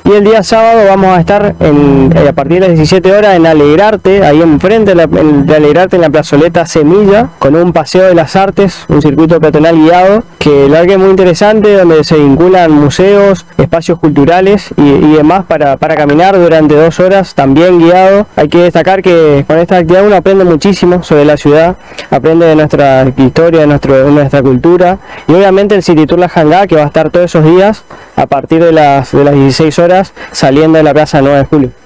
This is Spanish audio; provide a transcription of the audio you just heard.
Y el día sábado vamos a estar a partir de las 17 horas en Alegrarte, ahí enfrente de Alegrarte en la plazoleta Semilla, con un paseo de las artes, un circuito peatonal guiado, que la verdad que es muy interesante, donde se vinculan museos, espacios culturales y demás para caminar durante 2 horas, también guiado. Hay que destacar que con esta actividad uno aprende muchísimo sobre la ciudad, aprende de nuestra historia, de nuestra cultura, y obviamente el City Tour La Jangada, que va a estar todos esos días a partir de las 16 horas saliendo de la Plaza 9 de Julio.